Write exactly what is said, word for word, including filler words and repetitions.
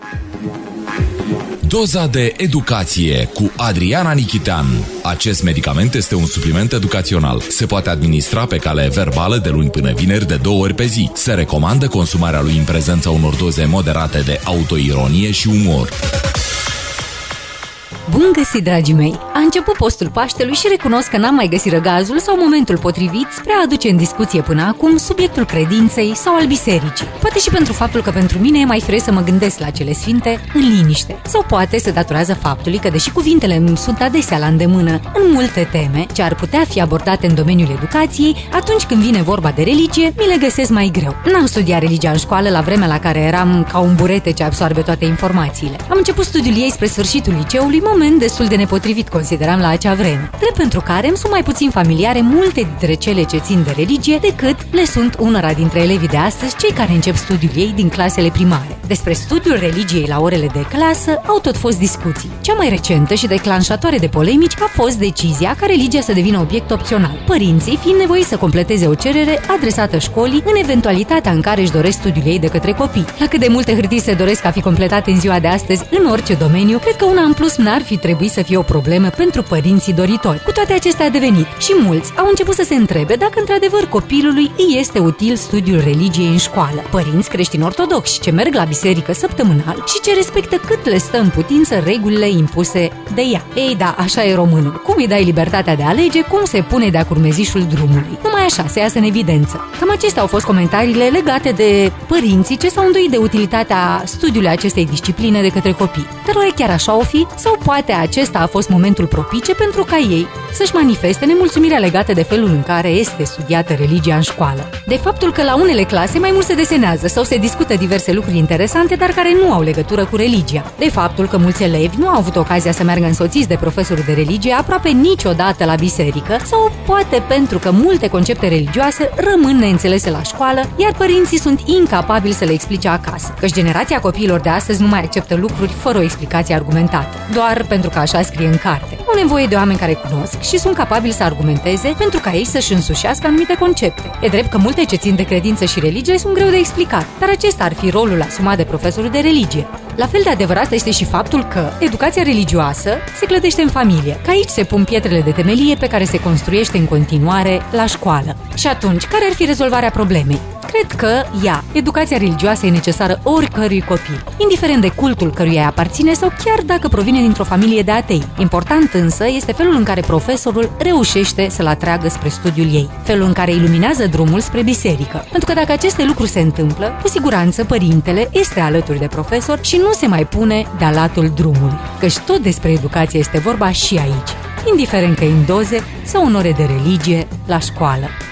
Doza de educație cu Adriana Nichitean. Acest medicament este un supliment educațional. Se poate administra pe cale verbală de luni până vineri de două ori pe zi. Se recomandă consumarea lui în prezența unor doze moderate de autoironie și umor. Bun găsit, dragii mei! A început postul Paștelui și recunosc că n-am mai găsit răgazul sau momentul potrivit spre a aduce în discuție până acum subiectul credinței sau al bisericii. Poate și pentru faptul că pentru mine e mai firesc să mă gândesc la cele sfinte în liniște. Sau poate se datorează faptului că, deși cuvintele îmi sunt adesea la îndemână în multe teme ce ar putea fi abordate în domeniul educației, atunci când vine vorba de religie, mi le găsesc mai greu. N-am studiat religia în școală la vremea la care eram ca un burete ce absorbe toate informațiile. Am început studiul ei spre sfârșitul liceului, moment destul de nepotrivit consideram la acea vreme, drept pentru care îmi sunt mai puțin familiare multe dintre cele ce țin de religie decât le sunt unora dintre elevii de astăzi, cei care încep studiul ei din clasele primare. Despre studiul religiei la orele de clasă au tot fost discuții. Cea mai recentă și declanșatoare de polemici a fost decizia ca religia să devină obiect opțional, părinții fiind nevoiți să completeze o cerere adresată școlii în eventualitatea în care își doresc studiul ei de către copii. La cât de multe hârtii se doresc a fi completate în ziua de astăzi în orice domeniu, cred că una în plus n-ar fi trebuit să fie o problemă pentru părinții doritori. Cu toate acestea a devenit și mulți au început să se întrebe dacă într-adevăr copilului îi este util studiul religiei în școală. Părinți creștini ortodoxi ce merg la biserică săptămânal și ce respectă cât le stă în putință regulile impuse de ea. Ei da, așa e românul. Cum îi dai libertatea de a alege, cum se pune de-a curmezișul drumului. Numai așa se iasă în evidență. Cam acestea au fost comentariile legate de părinții ce s-au îndoit de utilitatea studiului acestei discipline de către copii. Dar oare chiar așa o fi? Sau poate acesta a fost momentul propice pentru ca ei să-și manifeste nemulțumirea legată de felul în care este studiată religia în școală. De faptul că la unele clase mai mult se desenează sau se discută diverse lucruri interesante, dar care nu au legătură cu religia. De faptul că mulți elevi nu au avut ocazia să meargă însoțiți de profesorul de religie aproape niciodată la biserică, sau poate pentru că multe concepte religioase rămân neînțelese la școală, iar părinții sunt incapabili să le explice acasă. Căci generația copiilor de astăzi nu mai acceptă lucruri fără o explicație argumentată, doar pentru că așa scrie în carte. Au nevoie de oameni care cunosc și sunt capabili să argumenteze pentru ca ei să-și însușească anumite concepte. E drept că multe ce țin de credință și religie sunt greu de explicat, dar acesta ar fi rolul asumat de profesorul de religie. La fel de adevărat este și faptul că educația religioasă se clădește în familie, că aici se pun pietrele de temelie pe care se construiește în continuare la școală. Și atunci, care ar fi rezolvarea problemei? Cred că ea, educația religioasă, e necesară oricărui copil, indiferent de cultul căruia aparține sau chiar dacă provine dintr-o familie de atei. Important însă este felul în care profesorul reușește să-l atragă spre studiul ei, felul în care iluminează drumul spre biserică. Pentru că dacă aceste lucruri se întâmplă, cu siguranță părintele este alături de profesor și nu se mai pune de-a latul drumului, căci tot despre educație este vorba și aici, indiferent că e în doze sau în ore de religie la școală.